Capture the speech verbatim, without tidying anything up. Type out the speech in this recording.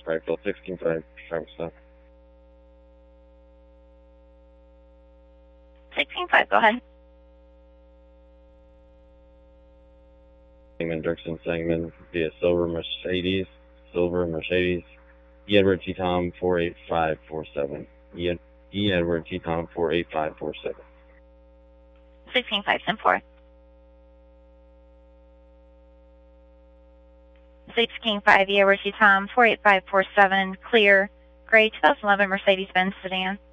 Springfield sixteen five, traffic stop. sixteen five, go ahead. Segment Dirksen Segment via Silver Mercedes, Silver Mercedes, E. Edward T. Tom four eight five four seven. E. Ed E. Edward T. Tom four eight five four seven. sixteen five, send four. sixteen five, E. Edward T. Tom four eight five four seven, clear, gray two thousand eleven Mercedes-Benz sedan.